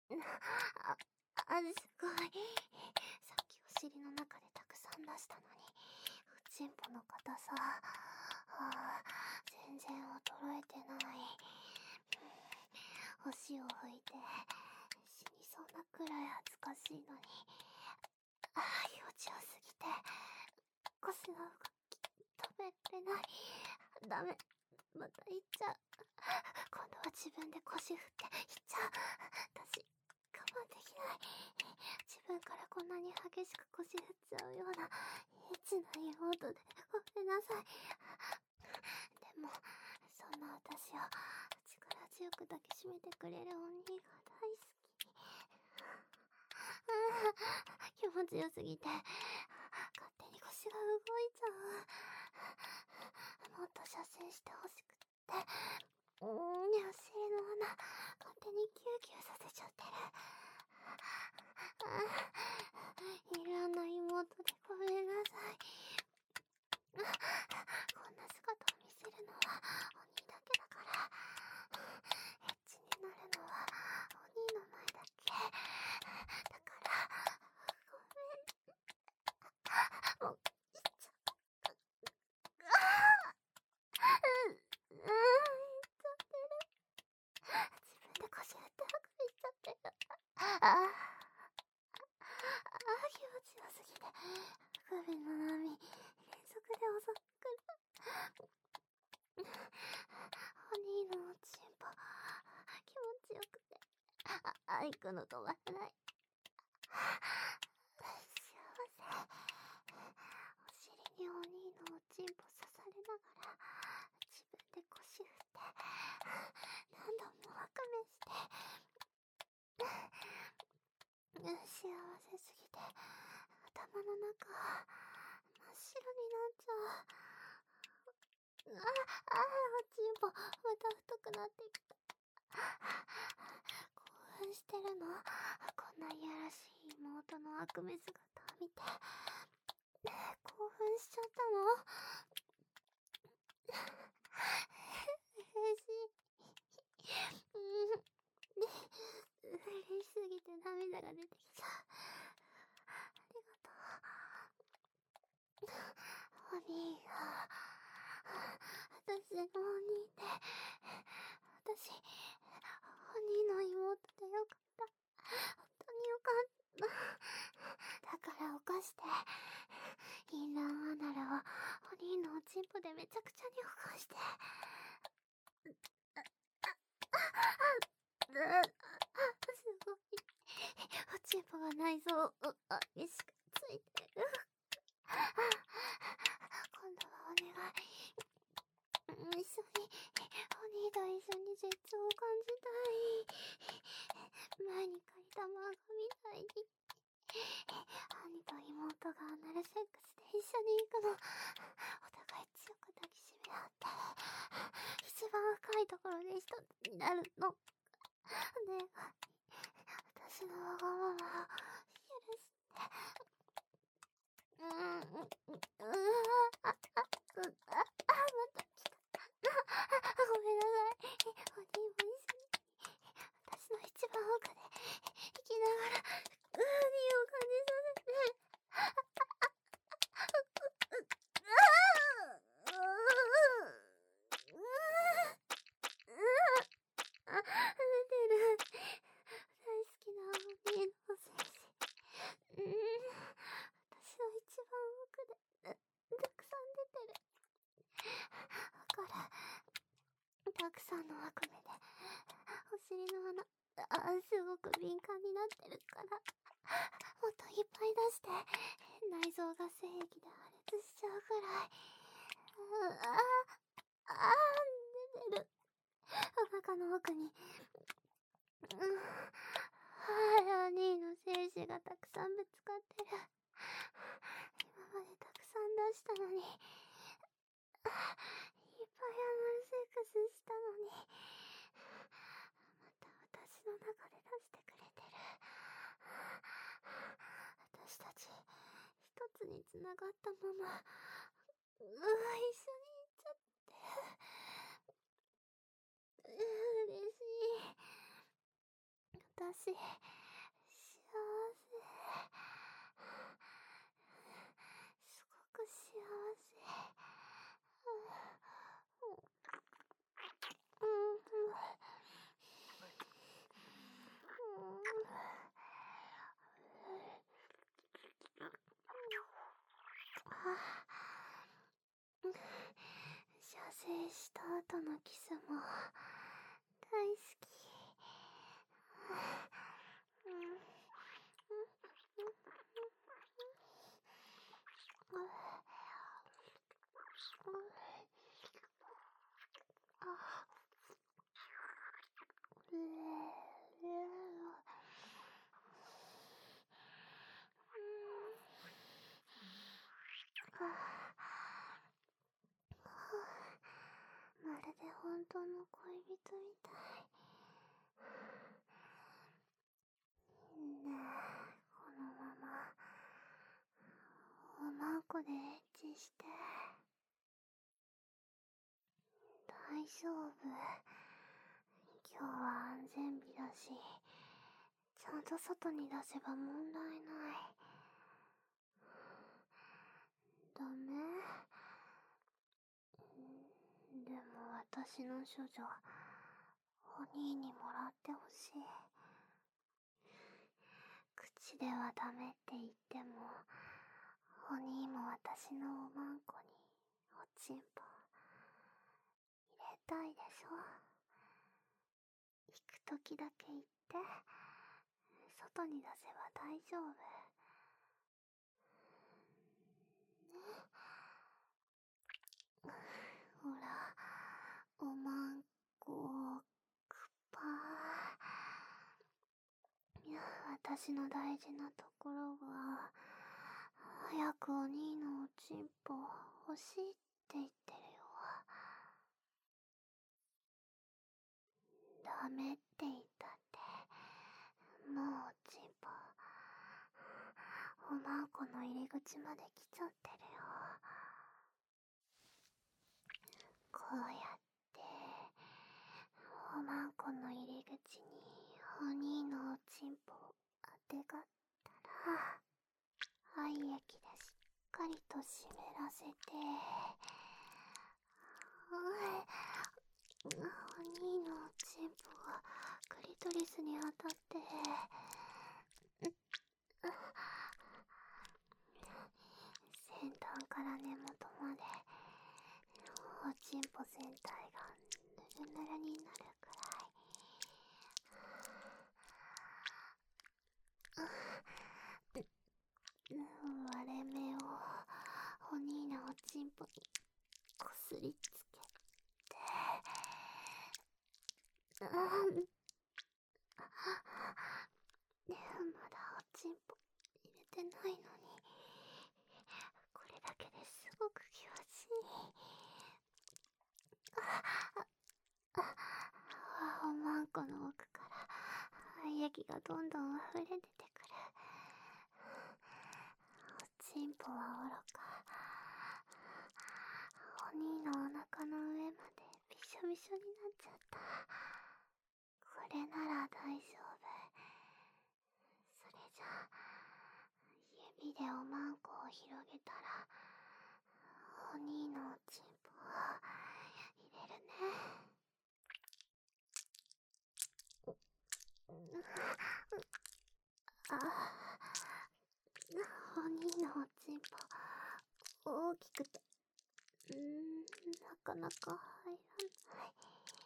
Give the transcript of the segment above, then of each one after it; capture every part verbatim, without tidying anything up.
あ、あ、すごい。さっきお尻の中でたくさん出したのに、おちんぽの硬さ、あー、全然衰えてない。星を吹いて、死にそうなくらい恥ずかしいのに、ああ、気持ちよすぎて、腰が動き、止めれない。ダメ。また行っちゃう。今度は自分で腰振って行っちゃう。私、我慢できない。自分からこんなに激しく腰振っちゃうような、エッチな妹でごめんなさい。でも、そんな私を力強く抱きしめてくれるお兄が大好き。ああ、気持ちよすぎて、勝手に腰が動いちゃう。もっと射精してほしくって、うーん、お尻の穴、勝手にキューキューさせちゃってる。ああ、いらない妹でごめんなさい。こんな姿を見せるのはお兄だけだから、エッチになるのはお兄の前だけだから、ごめん。もういっちゃう。ああ、うん、うん、いっちゃってる。自分で腰振ってあくびしちゃってる。ああ、ああ、気持ちよすぎて、首の波連続で襲ってくる。お兄のおちんぽ、気持ちよくて、あ、あいくの止まらない。幸せ。お尻にお兄のおちんぽ刺されながら、自分で腰振って、何度もわかめして、幸せすぎて、頭の中、真っ白になっちゃう。ああ、おちんぽ、また太くなってきた。興奮してるの？こんないやらしい妹の悪夢姿を見て、興奮しちゃったの？嬉しい。うん。で、嬉しすぎて涙が出てきちゃう。ありがとう。お兄が、私のお兄で、私、お兄の妹でよかった。本当によかった。だから犯して、インランアナルをお兄のおちんぽでめちゃくちゃに起こして、あ、あ、あ、あ、すごい。おちんぽが内臓にしかついてる。今度はお願い。一緒に、お兄と一緒に絶頂を感じたい。前に借りた漫画みたいに。兄と妹がアナルセックスで一緒に行くの。お互い強く抱きしめ合って、一番深いところで一つになるの。願い。私のわがままを許して。うーん、う、う、うわあ、あ、あ、う、あ、あ、また来た。ごめんなさい。お兄も一緒に。私の一番奥で生きながら、うーにを感じさせて。あ、出てる。大好きなお兄の精子。うん。私の一番奥で、たくさん出てる。わかる。たくさんの悪夢で、お尻の穴、あ、すごく敏感になってるから、もっといっぱい出して、内臓が精液で破裂しちゃうくらい。ああ、ああ、出てる。お腹の奥に、うん、はい、お兄の精子がたくさんぶつかってる。今までたくさん出したのに、いっぱいアナルセックスしたのに、また私の中で出してくれてる。私たち、一つに繋がったまま、うわ、一緒に行っちゃって。う、嬉しい。 私、幸せ。すごく幸せ。うん。うん。射精した後のキスも大好き。うん。まるで本当の恋人みたい。ねえ、このままおまんこでエッチして。大丈夫。今日は安全日だし、ちゃんと外に出せば問題ない。ダメ？でも私の処女、お兄にもらってほしい。口ではダメって言っても、お兄も私のおまんこにおちんぽ入れたいでしょ。行くときだけ行って、外に出せば大丈夫。ね。ほら、おまんこくぱー。いや、私の大事なところが、早くお兄のおちんぽ欲しいって言ってるよ。ダメって言ったって、もうおちんぽ、おまんこの入り口まで来ちゃってるよ。こうやって、おまんこの入り口にお兄のおちんぽをあてがったら、愛液でしっかりと湿らせて、お兄のおちんぽがクリトリスに当たって、先端から根元までおちんぽ全体がぬるぬるになるくらい、割れ目をお兄のおちんぽにこすりつけて、うん、まだおちんぽ入れてないのに、これだけですごく気持ちいい。おまんこの奥から愛液がどんどん溢れ出てくる。おちんぽはおろか、お兄のお腹の上までびしょびしょになっちゃった。これなら大丈夫。それじゃあ、指でおまんこを広げたら、お兄のおちんぽを入れるね。あ、お兄のおちんぽ大きくて、うーん、なかなか入らない。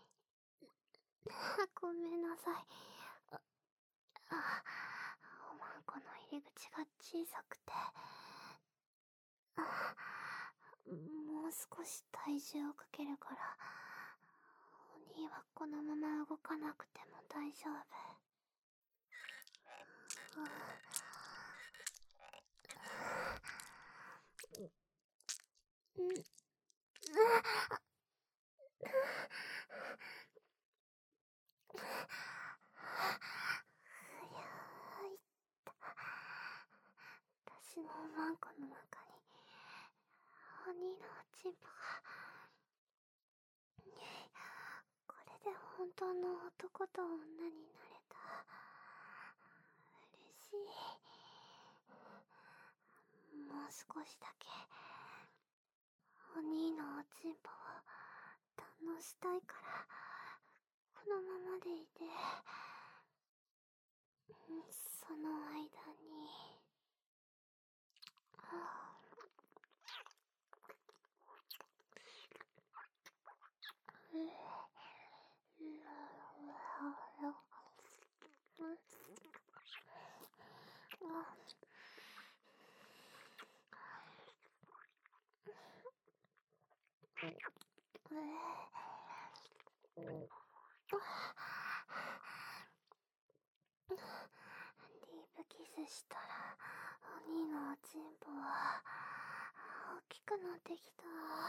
ごめんなさい。あ、あ、おまんこの入り口が小さくて、あ、もう少し体重をかけるから、お兄はこのまま動かなくても大丈夫。うん、うん、私のおまんこの中にお兄のおちんぽが、これで本当の男と女になれた。 しい。もう少しだけお兄のおちんぽを堪能したいから、このままでいて。その間に、はあ、ディープキスしたらお兄のおちんぽは大きくなってきた。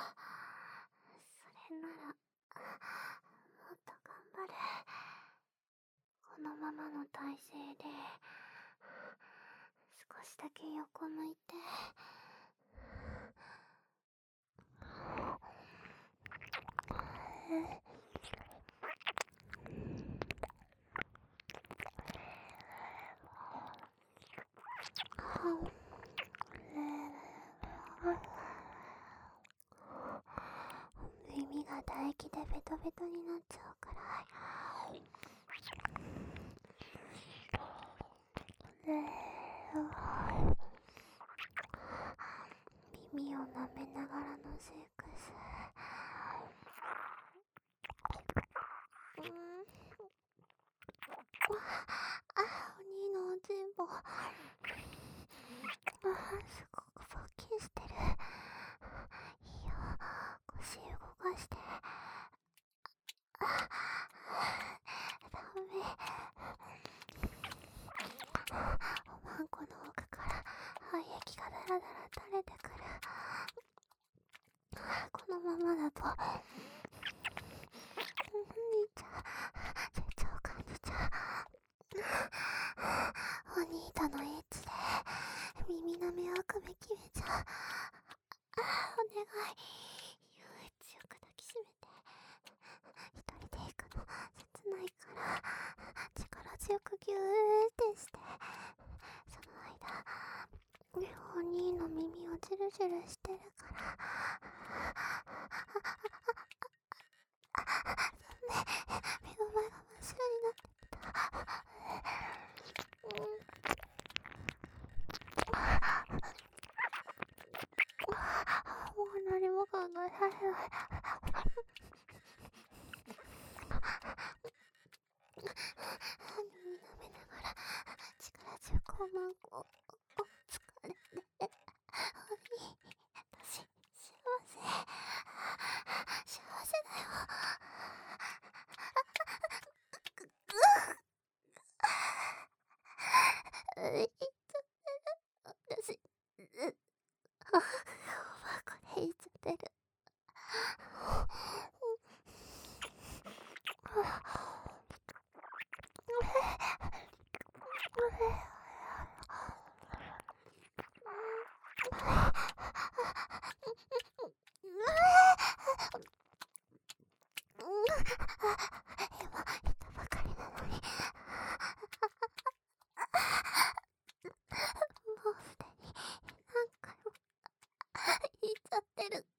それならもっと頑張る。このままの体勢で少しだけ横向いて、耳が唾液でベトベトになっちゃうから、耳を舐めながらのセックス。うん、あ、お兄のおちんぽ、あ、すごくポッキンしてる。いいよ、腰動かして。あ、ダメ。おまんこの奥から肺液がダラダラ垂れてくる。このままだと兄ちゃん絶頂感じちゃう。お兄とのエッチで耳の目をくめきめちゃう。お願い、強く抱きしめて。一人で行くの切ないから力強くギューってして、その間お兄の耳をジュルジュルしてるから。目の前が真っ白になってきた。もう何も考えられない。耳舐めながら力強くおまんこを疲れて、お兄、私幸せ幸せだよ。言っちゃってる。私、おまんこで言っちゃってる。今言ったばかりなのに、もうすでに何回も言っちゃってる。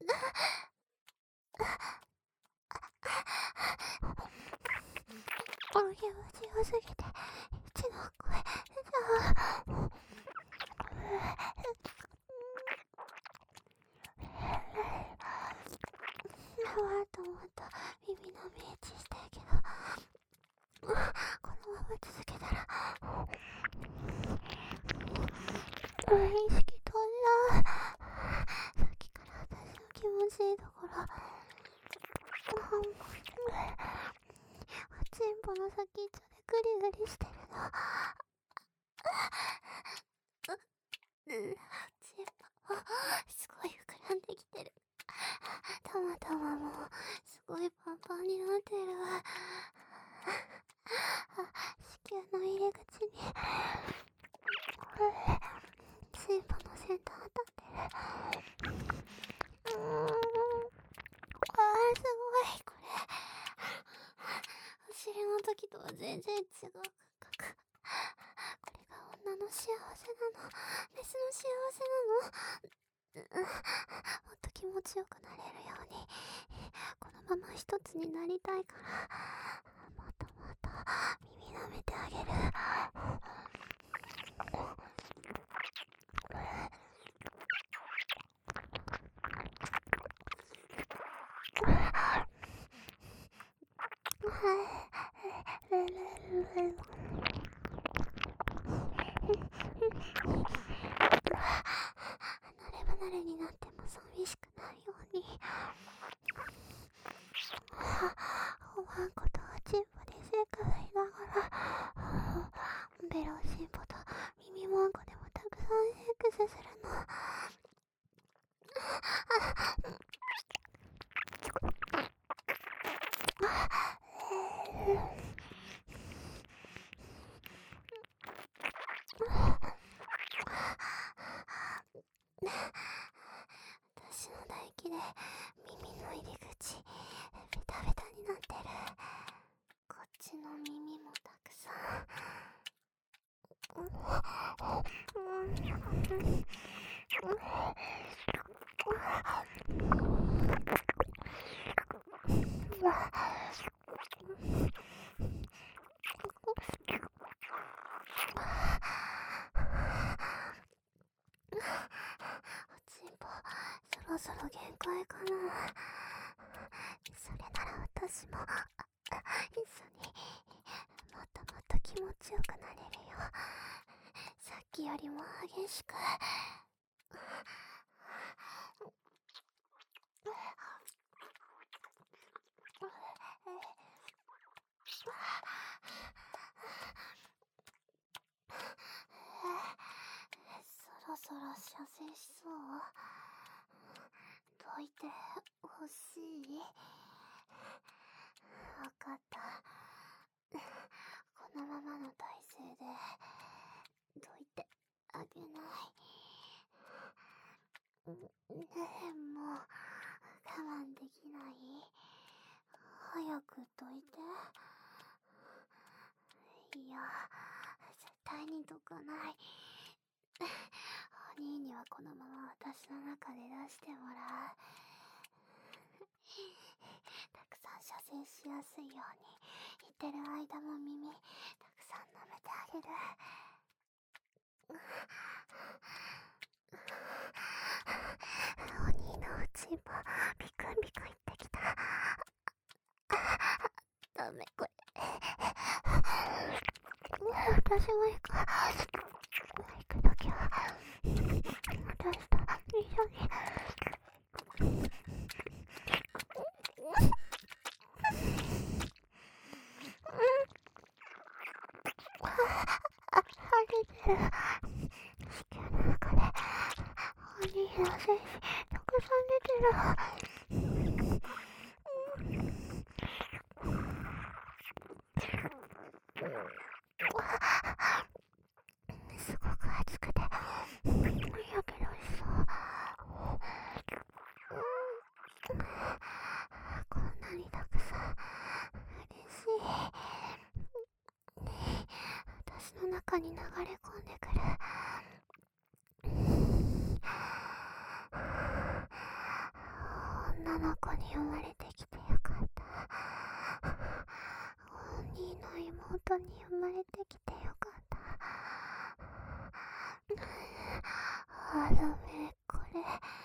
気持ちよすぎて一の声出ちゃう。もっともっと耳の目エッチしたいけど、このまま続けたら意識飛んじゃう。さっきから私の気持ちいいところ、おちんぽの先っちょでグリグリしてるの。うん、おちんぽすごい膨らんできてる。たまたまもうすごいパンパンになってる。子宮の入り口にチンポの先端当たってる。うーん、あーすごい。これお尻の時とは全然違う感覚。これが女の幸せなの、メスの幸せなの。もっと気持ちよくなれるように、このまま一つになりたいから、もっともっと耳舐めてあげる。離れ離れになっても寂しくないように。おまんことはチンポでせっかくいながら、ベロチンポと耳もんこでもたくさんセックスするの。私の唾液で耳の入り口ベタベタになってる。こっちの耳もたくさん。そろそろ限界かな。それなら私も一緒にもっともっと気持ちよくなれるよ。さっきよりも激しく。そろそろ射精しそう。どいてほしい。わかった。このままの体勢でどいてあげない。ねえ、もう我慢できない？早くどいて。いや、絶対にどかない。お兄にはこのまま私の中で出してもらう。たくさん射精しやすいように言ってる間も耳たくさん舐めてあげる。お兄のおちんぽビクンビクンいってきた。ダメこれ。私も行く。行くときは私と一緒に。子宮の中でお兄の精子たくさん出てる。すごく熱くてやけどしそう。こんなにたくさん嬉しい。私の中に流れ込んでくる。女の子に生まれてきてよかった。お兄の妹に生まれてきてよかった。あ、ダメ、これ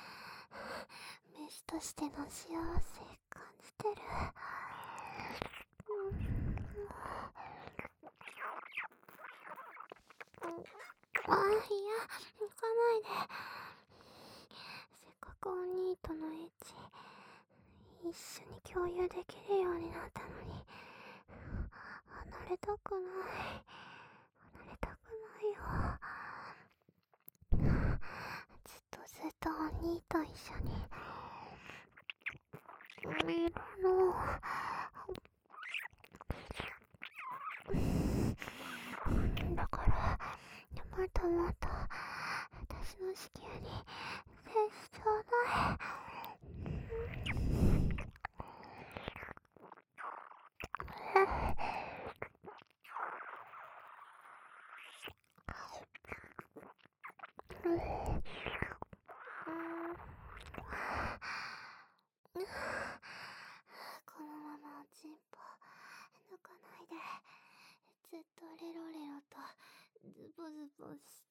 飯としての幸せ感じてる。あ、いや、行かないで。せっかくお兄とのエッチ一緒に共有できるようになったのに、離れたくない。離れたくないよ。ずっとずっとお兄と一緒にいるの。だからもっともっと私の子宮に精子ちょうだい。 このままおちんぽ抜かないで、ずっとレロレロとズボズボして。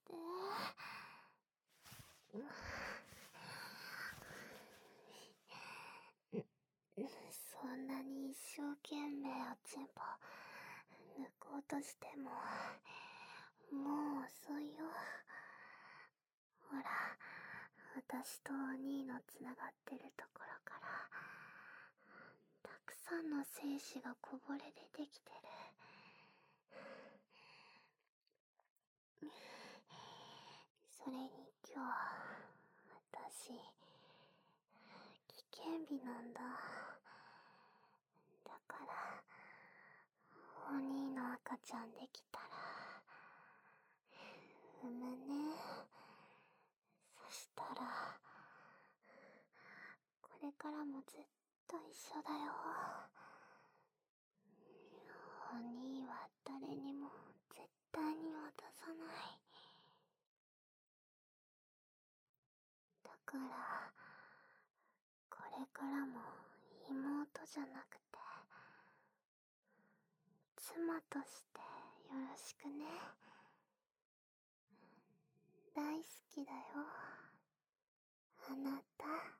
そんなに一生懸命おちんぽ抜こうとしてももう遅いよ。ほら、私とお兄のつながってるところからたくさんの精子がこぼれ出てきてる。それに今日私危険日なんだ。だからお兄の赤ちゃんできたら産むね。そしたらこれからもずっと一緒だよ。お兄は誰にも絶対に渡さない。だからこれからも妹じゃなくて妻としてよろしくね。大好きだよ、あなた。